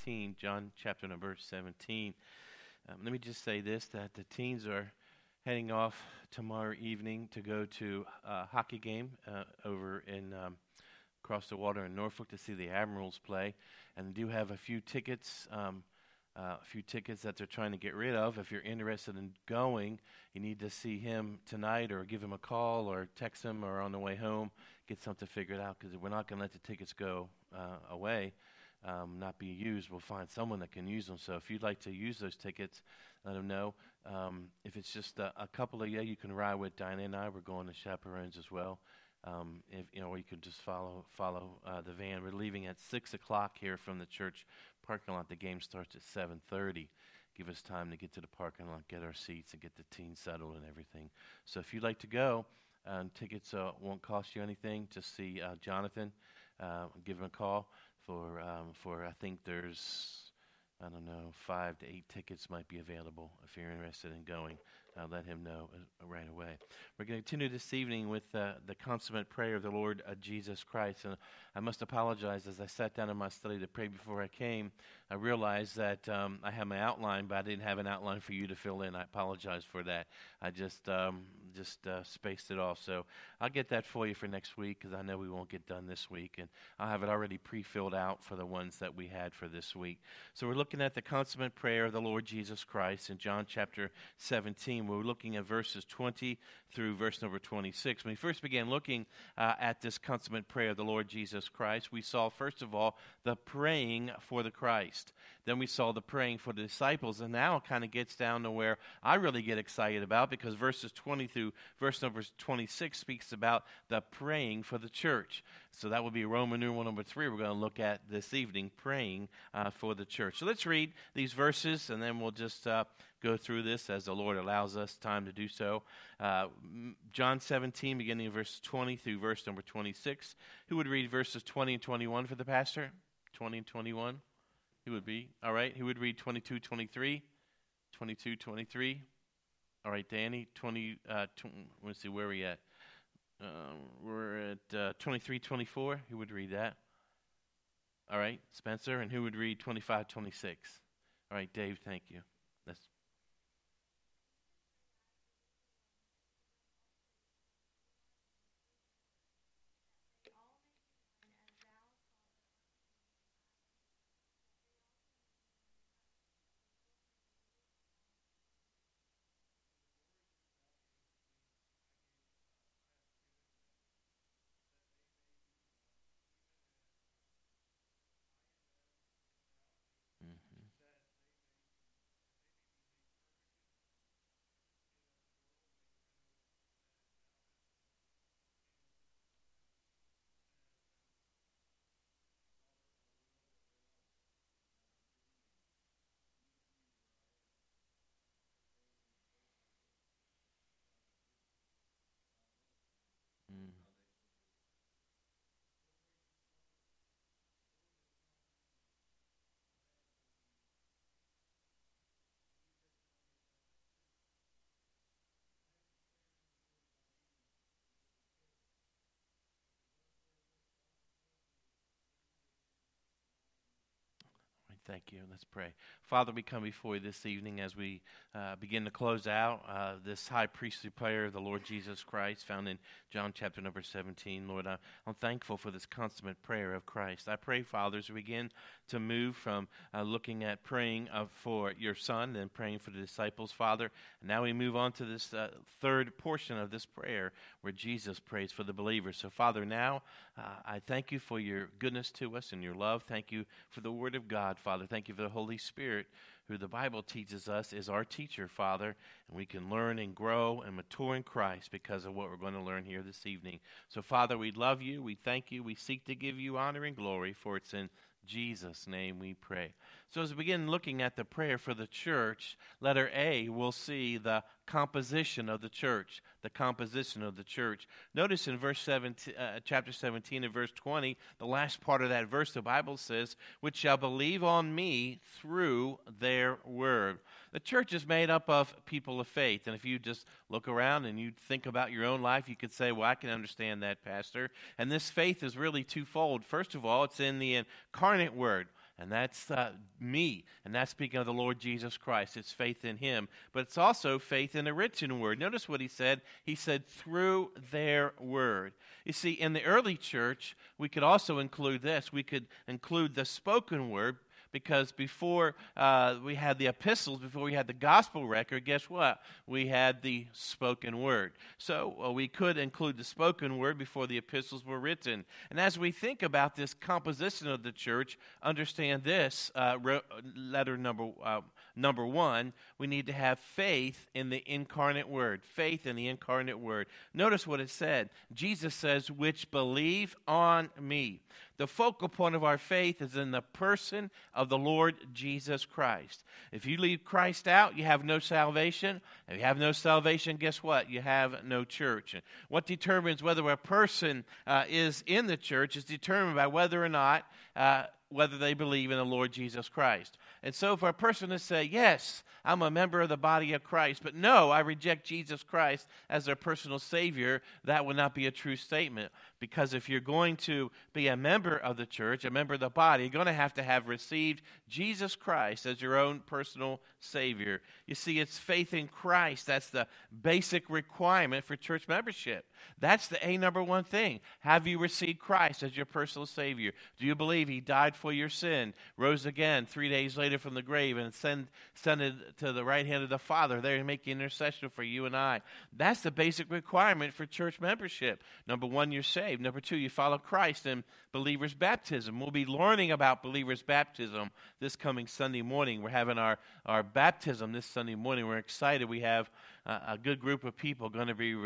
17, John chapter number 17. Let me just say this, that the teens are heading off tomorrow evening to go to a hockey game over in across the water in Norfolk to see the Admirals play. And they do have a few tickets that they're trying to get rid of. If you're interested in going, you need to see him tonight or give him a call or text him or on the way home, get something figured out, because we're not going to let the tickets go away, not be used. We'll find someone that can use them. So if you'd like to use those tickets, let them know. If it's just a couple of you can ride with Diana and I. We're going to chaperones as well. If you know, or you could just follow the van. We're leaving at 6 o'clock here from the church parking lot. The game starts at 7:30. Give us time to get to the parking lot, get our seats, and get the team settled and everything. So if you'd like to go, tickets won't cost you anything. Just see Jonathan. Give him a call for I think there's 5 to 8 tickets might be available if you're interested in going. Let him know right away. We're going to continue this evening with the consummate prayer of the Lord Jesus Christ. And I must apologize, as I sat down in my study to pray before I came, I realized that I had my outline, but I didn't have an outline for you to fill in. I apologize for that. I just spaced it off. So I'll get that for you for next week, because I know we won't get done this week. And I'll have it already pre-filled out for the ones that we had for this week. So we're looking at the consummate prayer of the Lord Jesus Christ in John chapter 17. We're looking at verses 20 through verse number 26. When we first began looking at this consummate prayer of the Lord Jesus Christ, we saw, first of all, the praying for the Christ. Then we saw the praying for the disciples, and now it kind of gets down to where I really get excited about, because verses 20 through verse number 26 speaks about the praying for the church. So that will be Roman numeral number 3 we're going to look at this evening, praying for the church. So let's read these verses, and then we'll just go through this as the Lord allows us time to do so. John 17, beginning in verse 20 through verse number 26. Who would read verses 20 and 21 for the pastor? 20 and 21? Who would be? All right. Who would read 22, 23? 22, 23? All right, Danny. Let's see, where are we at? We're at 23, 24. Who would read that? All right, Spencer. And who would read 25, 26? All right, Dave, thank you. Thank you. Let's pray. Father, we come before you this evening as we begin to close out this high priestly prayer of the Lord Jesus Christ found in John chapter number 17. Lord, I'm thankful for this consummate prayer of Christ. I pray, Father, as we begin to move from looking at praying for your Son and praying for the disciples, Father, and now we move on to this third portion of this prayer where Jesus prays for the believers. So, Father, now I thank you for your goodness to us and your love. Thank you for the Word of God, Father. Thank you for the Holy Spirit, who the Bible teaches us is our teacher, Father, and we can learn and grow and mature in Christ because of what we're going to learn here this evening. So, Father, we love you, we thank you, we seek to give you honor and glory, for it's in Jesus' name we pray. So as we begin looking at the prayer for the church, letter A, we'll see the composition of the church. The composition of the church. Notice in chapter 17 and verse 20, the last part of that verse, the Bible says, which shall believe on me through their word. The church is made up of people of faith. And if you just look around and you think about your own life, you could say, well, I can understand that, Pastor. And this faith is really twofold. First of all, it's in the incarnate word. And that's me. And that's speaking of the Lord Jesus Christ. It's faith in him. But it's also faith in the written word. Notice what he said. He said, through their word. You see, in the early church, we could also include this. We could include the spoken word, because before we had the epistles, before we had the gospel record, guess what? We had the spoken word. So we could include the spoken word before the epistles were written. And as we think about this composition of the church, understand this, letter number one, we need to have faith in the incarnate word. Faith in the incarnate word. Notice what it said. Jesus says, which believe on me. The focal point of our faith is in the person of the Lord Jesus Christ. If you leave Christ out, you have no salvation. If you have no salvation, guess what? You have no church. And what determines whether a person is in the church is determined by whether or not whether they believe in the Lord Jesus Christ. And so for a person to say, yes, I'm a member of the body of Christ, but no, I reject Jesus Christ as their personal Savior, that would not be a true statement. Because if you're going to be a member of the church, a member of the body, you're going to have received Jesus Christ as your own personal Savior. You see, it's faith in Christ. That's the basic requirement for church membership. That's the number one thing. Have you received Christ as your personal Savior? Do you believe he died for your sin, rose again 3 days later from the grave, and ascended to the right hand of the Father there to make intercession for you and I? That's the basic requirement for church membership. Number one, you're saved. Number two, you follow Christ in believer's baptism. We'll be learning about believer's baptism this coming Sunday morning. We're having our baptism this Sunday morning. We're excited. We have a good group of people going to be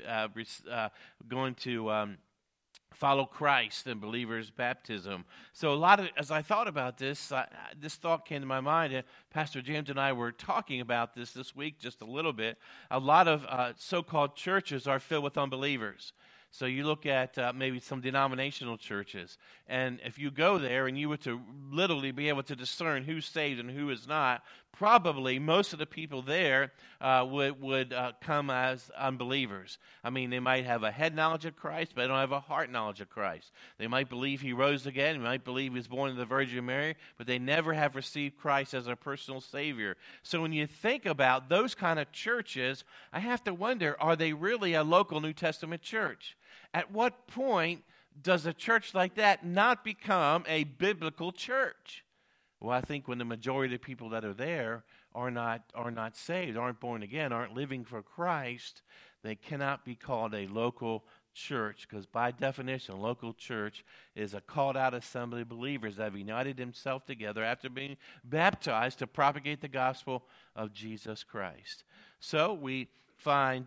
follow Christ in believer's baptism. So as I thought about this, this thought came to my mind. And Pastor James and I were talking about this week just a little bit. A lot of so-called churches are filled with unbelievers. So you look at maybe some denominational churches, and if you go there and you were to literally be able to discern who's saved and who is not, probably most of the people there would come as unbelievers. I mean, they might have a head knowledge of Christ, but they don't have a heart knowledge of Christ. They might believe he rose again, they might believe he was born of the Virgin Mary, but they never have received Christ as their personal Savior. So when you think about those kind of churches, I have to wonder, are they really a local New Testament church? At what point does a church like that not become a biblical church? Well, I think when the majority of the people that are there are not saved, aren't born again, aren't living for Christ, they cannot be called a local church, because by definition, a local church is a called out assembly of believers that have united themselves together after being baptized to propagate the gospel of Jesus Christ. So we find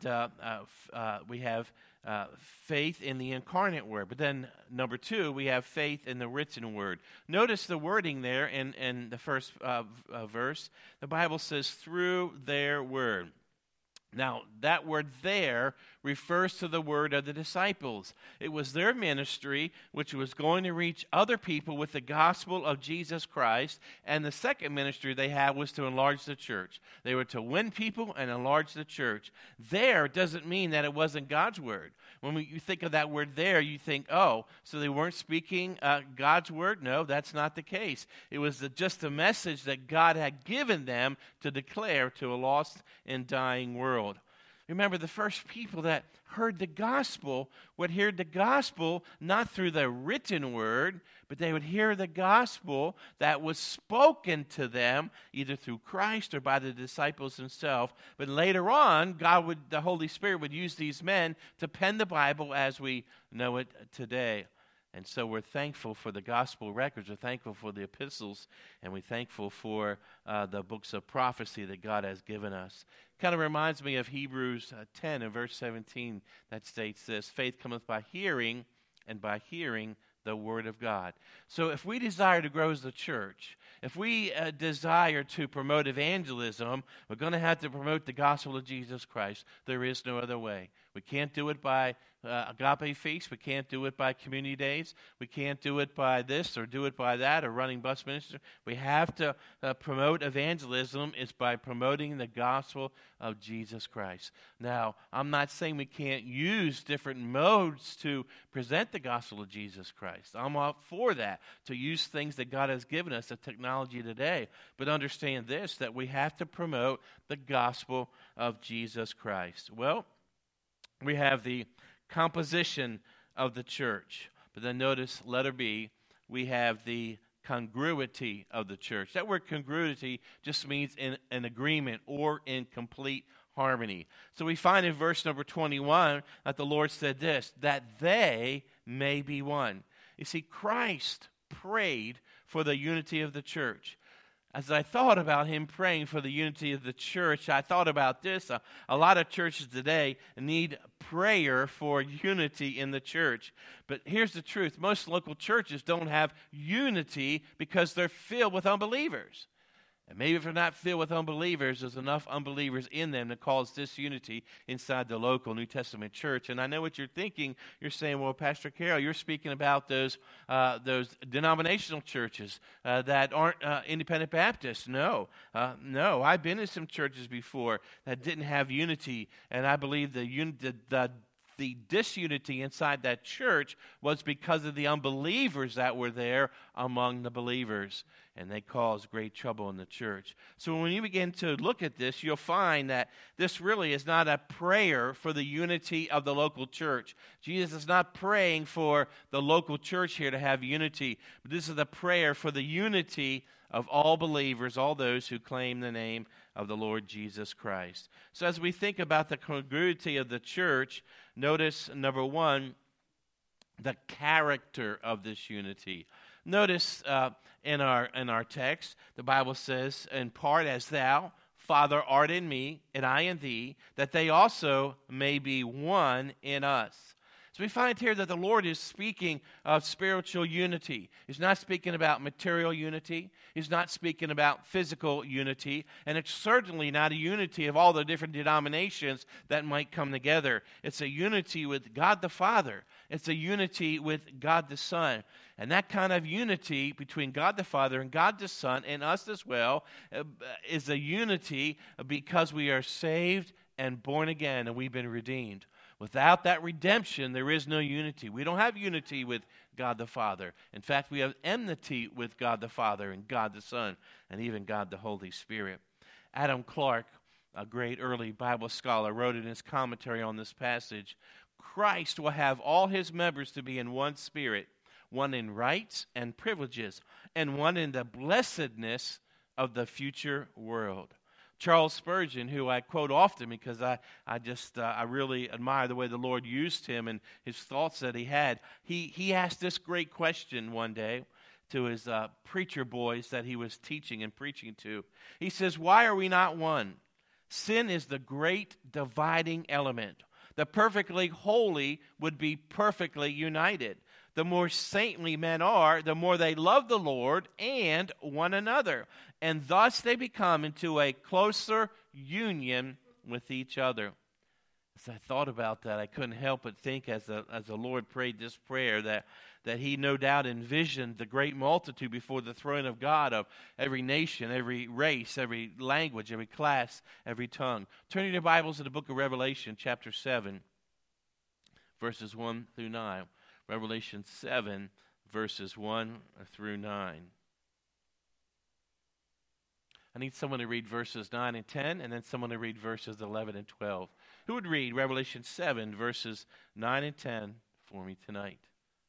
we have faith in the incarnate word. But then, number two, we have faith in the written word. Notice the wording there in the first verse. The Bible says, through their word. Now, that word there refers to the word of the disciples. It was their ministry which was going to reach other people with the gospel of Jesus Christ, and the second ministry they had was to enlarge the church. They were to win people and enlarge the church. There doesn't mean that it wasn't God's word. When you think of that word there, you think, oh, so they weren't speaking God's word? No, that's not the case. It was just a message that God had given them to declare to a lost and dying world. Remember, the first people that heard the gospel would hear the gospel not through the written word, but they would hear the gospel that was spoken to them either through Christ or by the disciples themselves. But later on, the Holy Spirit would use these men to pen the Bible as we know it today. And so we're thankful for the gospel records, we're thankful for the epistles, and we're thankful for the books of prophecy that God has given us. Kind of reminds me of Hebrews 10 and verse 17 that states this, faith cometh by hearing, and by hearing the word of God. So if we desire to grow as a church, if we desire to promote evangelism, we're going to have to promote the gospel of Jesus Christ. There is no other way. We can't do it by Agape Feast. We can't do it by community days. We can't do it by this or do it by that or running bus ministry. We have to promote evangelism is by promoting the gospel of Jesus Christ. Now, I'm not saying we can't use different modes to present the gospel of Jesus Christ. I'm all for that, to use things that God has given us, the technology today. But understand this, that we have to promote the gospel of Jesus Christ. Well, we have the composition of the church. But then notice, letter B, we have the congruity of the church. That word congruity just means in an agreement or in complete harmony. So we find in verse number 21 that the Lord said this, that they may be one. You see, Christ prayed for the unity of the church. As I thought about him praying for the unity of the church, I thought about this. A lot of churches today need prayer for unity in the church. But here's the truth. Most local churches don't have unity because they're filled with unbelievers. And maybe if they're not filled with unbelievers, there's enough unbelievers in them to cause disunity inside the local New Testament church. And I know what you're thinking. You're saying, well, Pastor Carroll, you're speaking about those denominational churches that aren't independent Baptists. No, I've been in some churches before that didn't have unity, and I believe the disunity inside that church was because of the unbelievers that were there among the believers, and they caused great trouble in the church. So when you begin to look at this, you'll find that this really is not a prayer for the unity of the local church. Jesus is not praying for the local church here to have unity, but this is a prayer for the unity of all believers, all those who claim the name of the Lord Jesus Christ. So as we think about the congruity of the church, notice, number one, the character of this unity. Notice in our text, the Bible says, in part, as thou, Father, art in me, and I in thee, that they also may be one in us. So we find here that the Lord is speaking of spiritual unity. He's not speaking about material unity. He's not speaking about physical unity. And it's certainly not a unity of all the different denominations that might come together. It's a unity with God the Father. It's a unity with God the Son. And that kind of unity between God the Father and God the Son and us as well is a unity because we are saved and born again and we've been redeemed. Without that redemption, there is no unity. We don't have unity with God the Father. In fact, we have enmity with God the Father and God the Son and even God the Holy Spirit. Adam Clarke, a great early Bible scholar, wrote in his commentary on this passage, Christ will have all his members to be in one spirit, one in rights and privileges, and one in the blessedness of the future world. Charles Spurgeon, who I quote often because I really admire the way the Lord used him and his thoughts that he had. He asked this great question one day to his preacher boys that he was teaching and preaching to. He says, why are we not one? Sin is the great dividing element. The perfectly holy would be perfectly united. The more saintly men are, the more they love the Lord and one another. And thus they become into a closer union with each other. As I thought about that, I couldn't help but think as the Lord prayed this prayer that he no doubt envisioned the great multitude before the throne of God of every nation, every race, every language, every class, every tongue. Turning your Bibles to the book of Revelation, chapter 7, verses 1 through 9. Revelation 7, verses 1 through 9. I need someone to read verses 9 and 10, and then someone to read verses 11 and 12. Who would read Revelation 7, verses 9 and 10 for me tonight?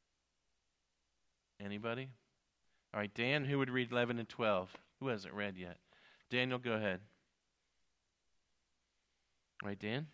Anybody? All right, Dan, who would read 11 and 12? Who hasn't read yet? Daniel, go ahead. All right, Dan?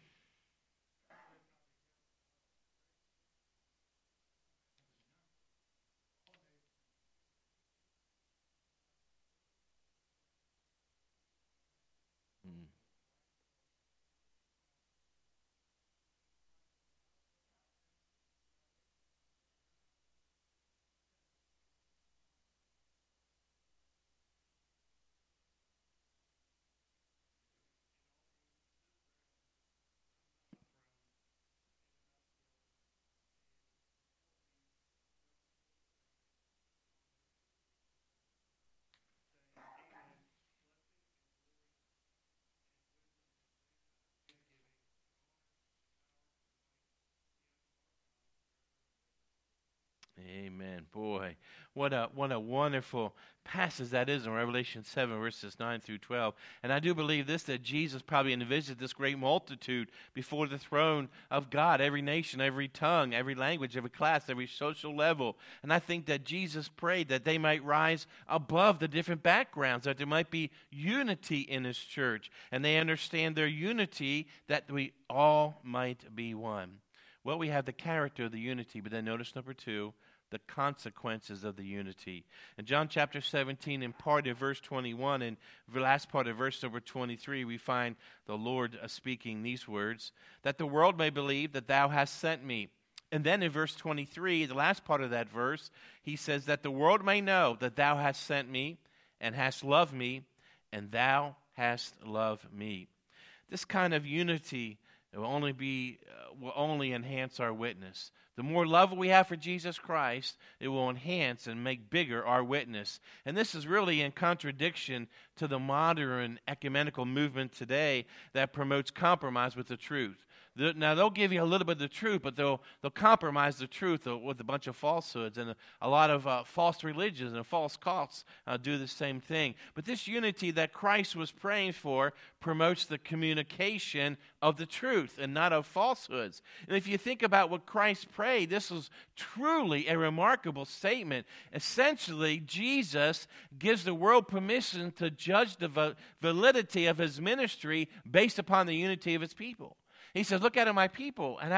Amen. Boy, what a wonderful passage that is in Revelation 7, verses 9 through 12. And I do believe this, that Jesus probably envisioned this great multitude before the throne of God, every nation, every tongue, every language, every class, every social level. And I think that Jesus prayed that they might rise above the different backgrounds, that there might be unity in his church, and they understand their unity, that we all might be one. Well, we have the character of the unity, but then notice number 2, the consequences of the unity. In John chapter 17, in part of verse 21, and the last part of verse number 23, we find the Lord speaking these words, that the world may believe that thou hast sent me. And then in verse 23, the last part of that verse, he says that the world may know that thou hast sent me and hast loved me, and thou hast loved me. This kind of unity will only enhance our witness. The more love we have for Jesus Christ, it will enhance and make bigger our witness. And this is really in contradiction to the modern ecumenical movement today that promotes compromise with the truth. Now, they'll give you a little bit of the truth, but they'll compromise the truth with a bunch of falsehoods. And a lot of false religions and false cults do the same thing. But this unity that Christ was praying for promotes the communication of the truth and not of falsehoods. And if you think about what Christ prayed, this was truly a remarkable statement. Essentially, Jesus gives the world permission to judge the validity of his ministry based upon the unity of his people. He says, look at my people and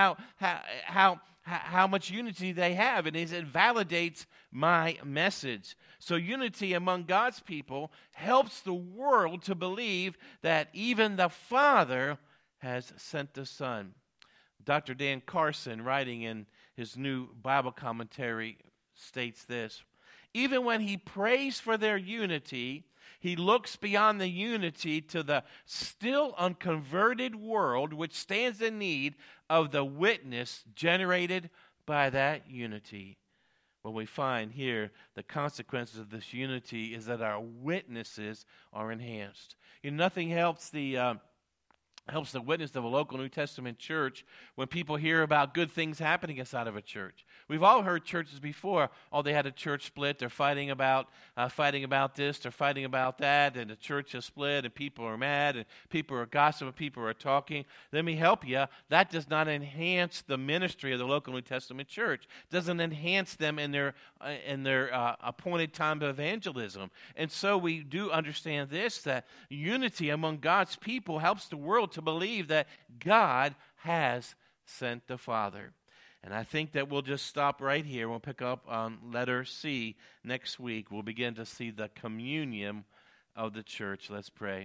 how much unity they have. And it validates my message. So unity among God's people helps the world to believe that even the Father has sent the Son. Dr. Dan Carson, writing in his new Bible commentary, states this: even when he prays for their unity, he looks beyond the unity to the still unconverted world, which stands in need of the witness generated by that unity. What we find here, the consequences of this unity is that our witnesses are enhanced. Nothing helps the witness of a local New Testament church when people hear about good things happening inside of a church. We've all heard churches before, they had a church split, they're fighting about this, they're fighting about that, and the church has split, and people are mad, and people are gossiping, people are talking. Let me help you. That does not enhance the ministry of the local New Testament church. It doesn't enhance them in their appointed time of evangelism. And so we do understand this, that unity among God's people helps the world to believe that God has sent the Father. And I think that we'll just stop right here. We'll pick up on letter C next week. We'll begin to see the communion of the church. Let's pray.